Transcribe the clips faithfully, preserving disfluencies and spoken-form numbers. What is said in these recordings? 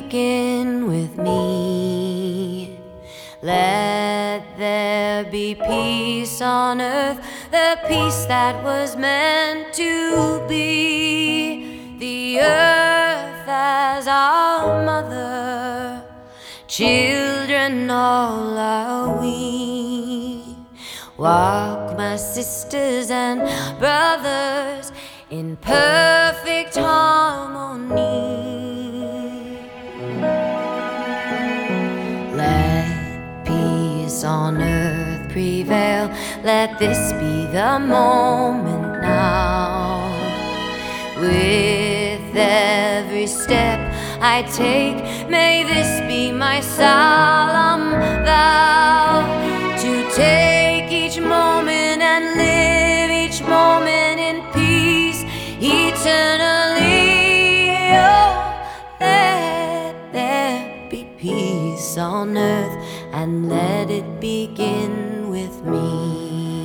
begin with me. Let there be peace on earth, the peace that was meant to be. The earth as our mother, children all are we. Walk, my sisters and brothers, in perfect harmony. Let peace on earth prevail, let this be the moment now. With every step I take, may this be my solemn vow, to take each moment and live each moment in peace eternally. Oh, let there be peace on earth, and let it begin with me.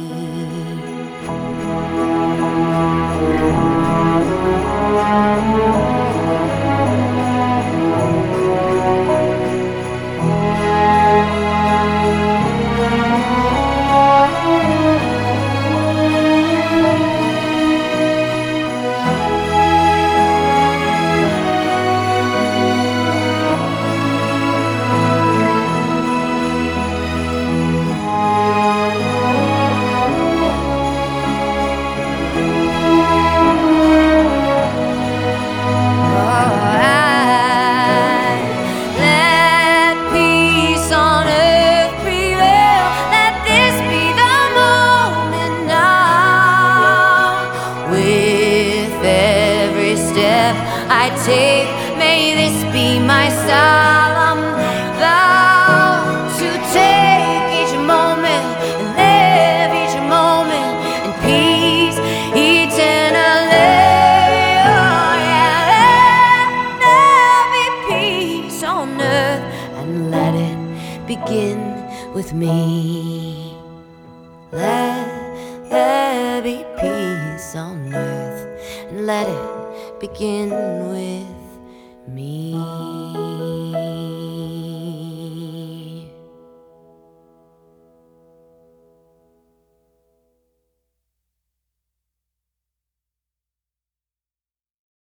I take, may this be my solemn vow, to take each moment and live each moment in peace eternally. Oh yeah, let there be peace on earth, and let it begin with me. Let there be peace on earth, and let it begin with me.